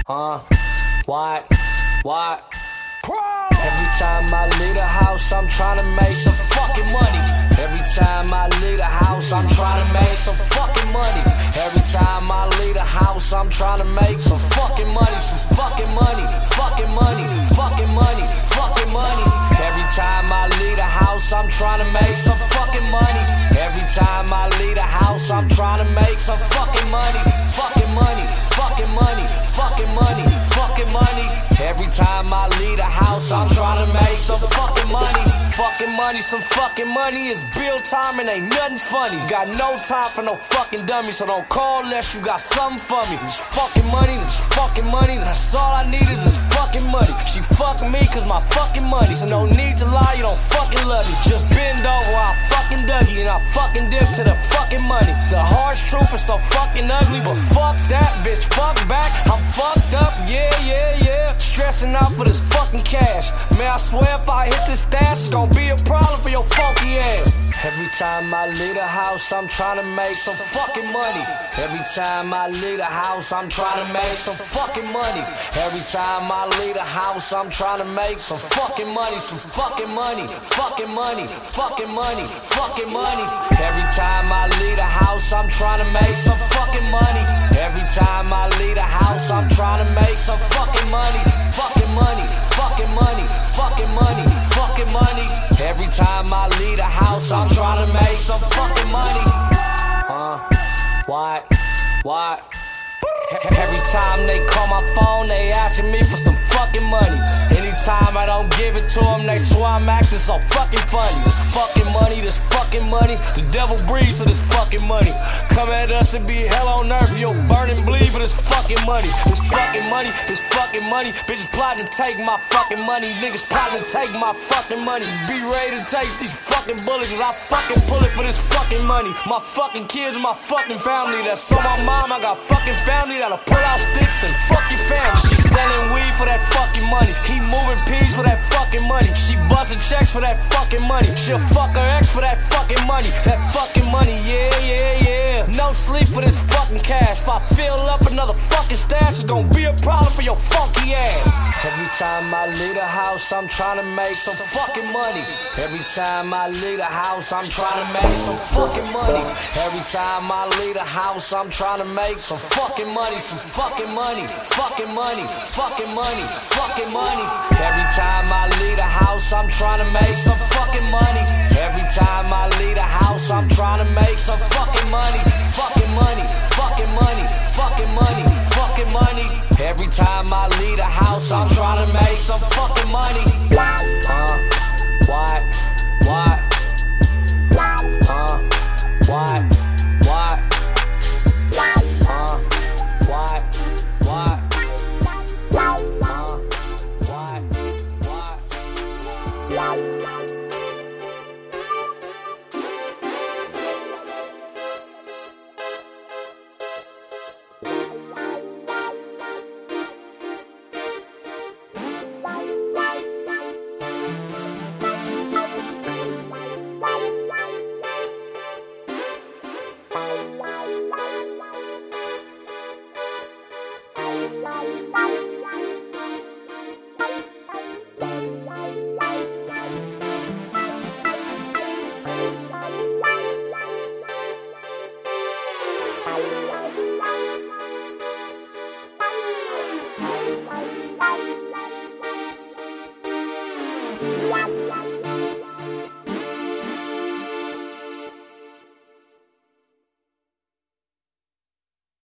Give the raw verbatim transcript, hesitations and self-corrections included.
Huh? What? What? Every time I leave the house, I'm trying to make some fucking money. Every time I leave the house, I'm trying to make some fucking money. Every time I leave the house, I'm trying to make some fucking money. Some fucking money. Fucking money. Fucking money. Fucking money. Every time I leave the house, I'm trying to make some fucking money. Every time I leave the house, I'm trying to make some fucking money. Fucking money. Fucking money. Fucking money. Fucking money. Every time I leave the house, I'm trying to make some fucking money. Fucking money, some fucking money. It's bill time and ain't nothing funny. Got no time for no fucking dummy, so don't call unless you got something for me. This fucking money, this fucking money. That's all I need is this fucking money. She fucking me cause my fucking money. So no need to lie, you don't fucking love me. Just bend over while I fucking Dougie and I fucking dip to the fucking money. The harsh truth is so fucking ugly, but fuck that, bitch, fuck back. I'm fucked up, yeah, yeah, yeah. Stressing out for this fucking cash. Man, I swear if I hit this stash, it's gonna be a problem for your funky ass. Every time I leave the house, I'm trying to make some fucking money. Every time I leave the house, I'm trying to make some fucking money. Every time I leave the house, I'm trying to make some fucking money. Some fucking money. Fucking money. Fucking money. Fucking money. Every time I leave the house, I'm trying to make some fucking money. Every time I leave the house, I'm trying to make some fucking money. Fucking money, fucking money, fucking money, fucking money. Every time I leave the house, I'm trying to make some fucking money. Huh? What? What? Every time they call my phone, they asking me for some fucking money. Anytime I don't give it to them, they swear I'm acting so fucking funny. This fucking money, this fucking money. The devil breathes for this fucking money. Come at us and be hell on earth. You'll burn and bleed for this fucking money. This fucking money, this fucking money. Bitches plotting to take my fucking money. Niggas plotting to take my fucking money. Be ready to take these fucking bullets, cause I fucking pull it for this fucking money. My fucking kids and my fucking family. That's on my mom, I got fucking family that'll pull out sticks and fuck your family. She selling weed for that fucking money. He moving peas for that fucking money. She busting checks for that fucking money. She'll fuck her ex for that fucking money. That fucking money, yeah, yeah, yeah. No sleep for this fucking cash. If I fill up another fucking stash, it's gonna be a problem for your funky ass. Every time I leave the house, I'm trying to make some fucking money. Every time I leave the house, I'm trying to make some fucking money. Every time I leave the house, I'm trying to make some fucking money. Some fucking money, fucking money, fucking money, fucking money. Every time I leave the house, I'm trying to make some fucking money. Every time I leave the house, I'm trying to make some fucking money. Fucking money, fucking money, fucking money, fucking money. Every time I leave the house, I'm trying to make some fucking money. Huh? What? What? Huh? What? What? Huh? What? What? Huh? What? What? Bye.